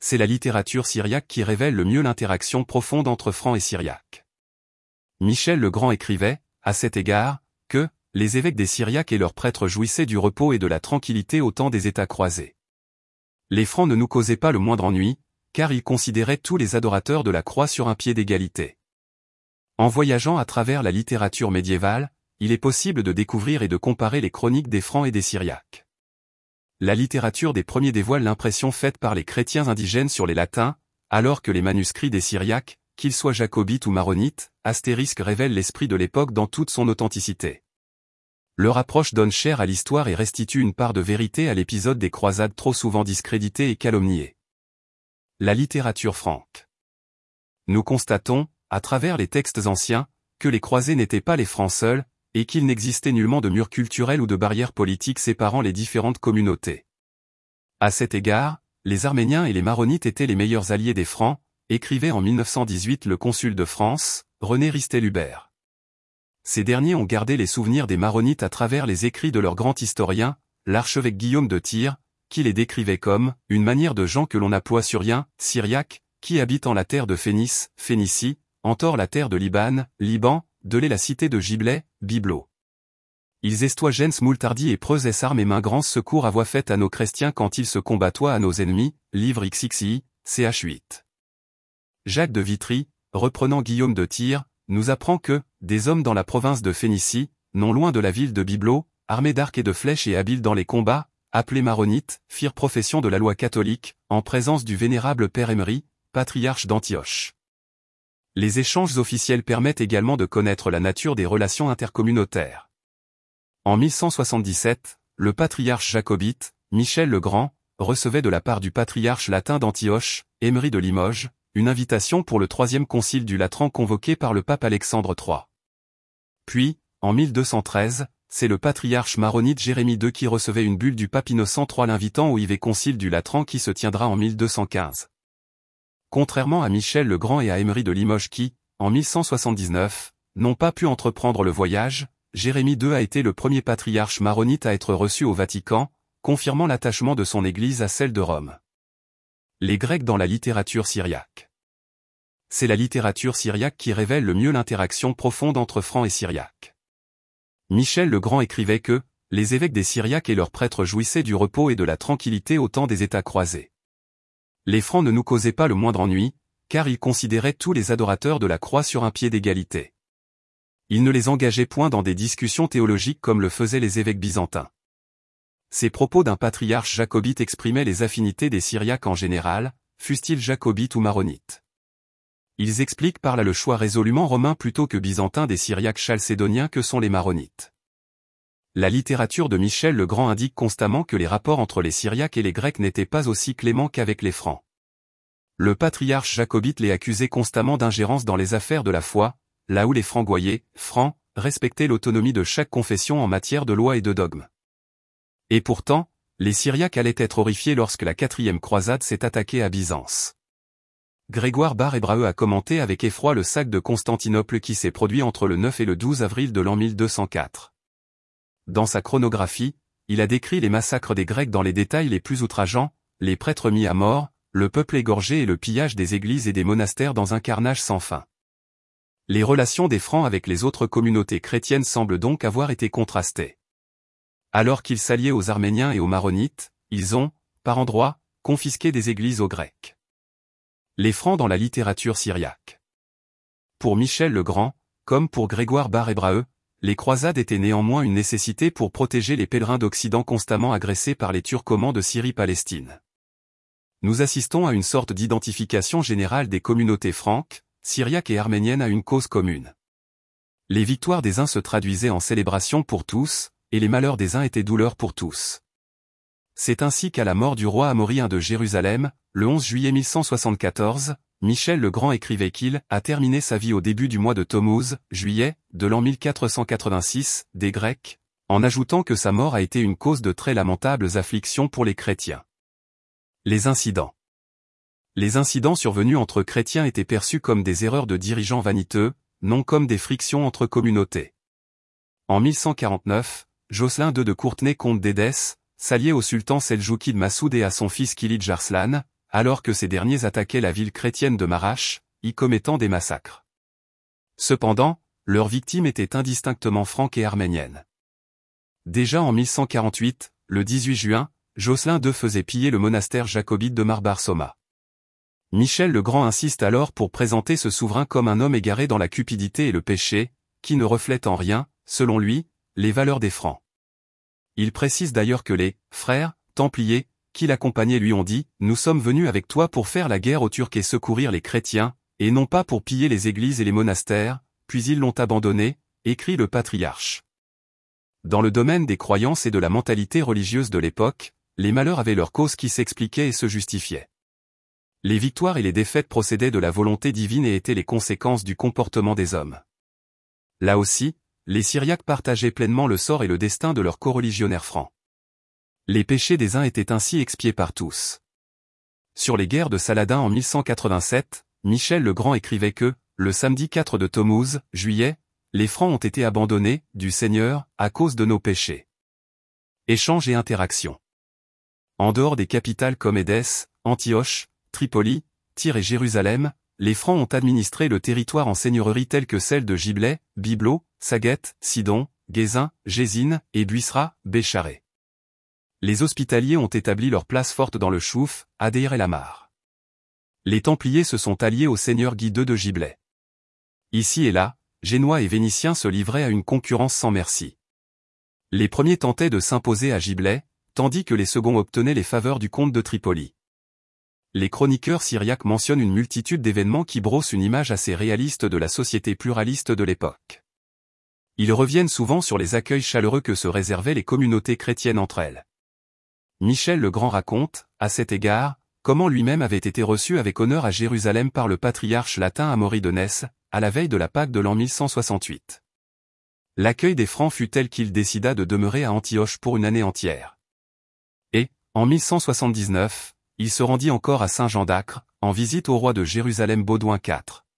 c'est la littérature syriaque qui révèle le mieux l'interaction profonde entre Francs et Syriaques. Michel le Grand écrivait, à cet égard, que les évêques des Syriaques et leurs prêtres jouissaient du repos et de la tranquillité au temps des États croisés. Les Francs ne nous causaient pas le moindre ennui, car ils considéraient tous les adorateurs de la croix sur un pied d'égalité. En voyageant à travers la littérature médiévale, il est possible de découvrir et de comparer les chroniques des Francs et des Syriaques. La littérature des premiers dévoile l'impression faite par les chrétiens indigènes sur les latins, alors que les manuscrits des Syriaques, qu'ils soient jacobites ou maronites, astérisques révèlent l'esprit de l'époque dans toute son authenticité. Leur approche donne chair à l'histoire et restitue une part de vérité à l'épisode des croisades trop souvent discrédité et calomnié. La littérature franque. Nous constatons, à travers les textes anciens, que les croisés n'étaient pas les Francs seuls, et qu'il n'existait nullement de mur culturel ou de barrière politique séparant les différentes communautés. À cet égard, les Arméniens et les Maronites étaient les meilleurs alliés des Francs, écrivait en 1918 le consul de France, René Ristel-Hubert. Ces derniers ont gardé les souvenirs des Maronites à travers les écrits de leur grand historien, l'archevêque Guillaume de Tyr, qui les décrivait comme « une manière de gens que l'on appelait Syriens, Syriaques, qui habitent en la terre de Phénice, Phénicie, entourent la terre de Liban, Liban, de la cité de Giblet, Biblo. Ils estoient gens moultardi et preux armes et main grand secours à voix faite à nos chrétiens quand ils se combattoient à nos ennemis, livre XXI, ch 8. Jacques de Vitry, reprenant Guillaume de Tyr, nous apprend que, des hommes dans la province de Phénicie, non loin de la ville de Biblo, armés d'arcs et de flèches et habiles dans les combats, appelés maronites, firent profession de la loi catholique, en présence du vénérable père Émery, patriarche d'Antioche. Les échanges officiels permettent également de connaître la nature des relations intercommunautaires. En 1177, le patriarche jacobite, Michel le Grand, recevait de la part du patriarche latin d'Antioche, Émery de Limoges, une invitation pour le troisième concile du Latran convoqué par le pape Alexandre III. Puis, en 1213, c'est le patriarche maronite Jérémie II qui recevait une bulle du pape Innocent III l'invitant au IV concile du Latran qui se tiendra en 1215. Contrairement à Michel le Grand et à Émery de Limoges qui, en 1179, n'ont pas pu entreprendre le voyage, Jérémie II a été le premier patriarche maronite à être reçu au Vatican, confirmant l'attachement de son Église à celle de Rome. Les Grecs dans la littérature syriaque. C'est la littérature syriaque qui révèle le mieux l'interaction profonde entre Francs et Syriaques. Michel le Grand écrivait que les évêques des Syriaques et leurs prêtres jouissaient du repos et de la tranquillité au temps des États croisés. Les Francs ne nous causaient pas le moindre ennui, car ils considéraient tous les adorateurs de la croix sur un pied d'égalité. Ils ne les engageaient point dans des discussions théologiques comme le faisaient les évêques byzantins. Ces propos d'un patriarche jacobite exprimaient les affinités des Syriaques en général, fussent-ils jacobites ou maronites. Ils expliquent par là le choix résolument romain plutôt que byzantin des Syriaques chalcédoniens que sont les maronites. La littérature de Michel le Grand indique constamment que les rapports entre les Syriaques et les Grecs n'étaient pas aussi cléments qu'avec les Francs. Le patriarche jacobite les accusait constamment d'ingérence dans les affaires de la foi, là où les franc-goyers, francs, respectaient l'autonomie de chaque confession en matière de loi et de dogme. Et pourtant, les Syriaques allaient être horrifiés lorsque la 4e croisade s'est attaquée à Byzance. Grégoire Bar-Hébraeu a commenté avec effroi le sac de Constantinople qui s'est produit entre le 9 et le 12 avril de l'an 1204. Dans sa chronographie, il a décrit les massacres des Grecs dans les détails les plus outrageants, les prêtres mis à mort, le peuple égorgé et le pillage des églises et des monastères dans un carnage sans fin. Les relations des Francs avec les autres communautés chrétiennes semblent donc avoir été contrastées. Alors qu'ils s'alliaient aux Arméniens et aux Maronites, ils ont, par endroits, confisqué des églises aux Grecs. Les Francs dans la littérature syriaque. Pour Michel le Grand, comme pour Grégoire Bar-Hébraeu, les croisades étaient néanmoins une nécessité pour protéger les pèlerins d'Occident constamment agressés par les Turcomans de Syrie-Palestine. Nous assistons à une sorte d'identification générale des communautés franques, syriaques et arméniennes à une cause commune. Les victoires des uns se traduisaient en célébration pour tous, et les malheurs des uns étaient douleurs pour tous. C'est ainsi qu'à la mort du roi Amaury I de Jérusalem, le 11 juillet 1174, Michel le Grand écrivait qu'il a terminé sa vie au début du mois de Tammuz, juillet, de l'an 1486, des Grecs, en ajoutant que sa mort a été une cause de très lamentables afflictions pour les chrétiens. Les incidents. Les incidents survenus entre chrétiens étaient perçus comme des erreurs de dirigeants vaniteux, non comme des frictions entre communautés. En 1149, Jocelyn II de Courtenay comte d'Édesse, s'alliait au sultan seldjoukide Massoud et à son fils Kilij Arslan, alors que ces derniers attaquaient la ville chrétienne de Marash, y commettant des massacres. Cependant, leurs victimes étaient indistinctement franques et arméniennes. Déjà en 1148, le 18 juin, Jocelyn II faisait piller le monastère jacobite de Marbar-Soma. Michel le Grand insiste alors pour présenter ce souverain comme un homme égaré dans la cupidité et le péché, qui ne reflète en rien, selon lui, les valeurs des Francs. Il précise d'ailleurs que les « frères » templiers, qui l'accompagnaient lui ont dit « Nous sommes venus avec toi pour faire la guerre aux Turcs et secourir les chrétiens, et non pas pour piller les églises et les monastères, puis ils l'ont abandonné », écrit le patriarche. Dans le domaine des croyances et de la mentalité religieuse de l'époque, les malheurs avaient leur cause qui s'expliquait et se justifiait. Les victoires et les défaites procédaient de la volonté divine et étaient les conséquences du comportement des hommes. Là aussi, les Syriaques partageaient pleinement le sort et le destin de leurs coreligionnaires francs. Les péchés des uns étaient ainsi expiés par tous. Sur les guerres de Saladin en 1187, Michel le Grand écrivait que, le samedi 4 de Tammuz, juillet, les Francs ont été abandonnés, du Seigneur, à cause de nos péchés. Échanges et interactions. En dehors des capitales comme Édesse, Antioche, Tripoli, Tyr et Jérusalem, les Francs ont administré le territoire en seigneuries telles que celles de Giblet, Byblo, Saguet, Sidon, Gézin, Gésine, et Buissra, Bécharé. Les Hospitaliers ont établi leur place forte dans le Chouf, à Deir el-Amar. Les Templiers se sont alliés au seigneur Guy II de Giblet. Ici et là, Génois et Vénitiens se livraient à une concurrence sans merci. Les premiers tentaient de s'imposer à Giblet, tandis que les seconds obtenaient les faveurs du comte de Tripoli. Les chroniqueurs syriaques mentionnent une multitude d'événements qui brossent une image assez réaliste de la société pluraliste de l'époque. Ils reviennent souvent sur les accueils chaleureux que se réservaient les communautés chrétiennes entre elles. Michel le Grand raconte, à cet égard, comment lui-même avait été reçu avec honneur à Jérusalem par le patriarche latin Amaury de Ness, à la veille de la Pâque de l'an 1168. L'accueil des Francs fut tel qu'il décida de demeurer à Antioche pour une année entière. Et, en 1179, il se rendit encore à Saint-Jean d'Acre, en visite au roi de Jérusalem Baudouin IV.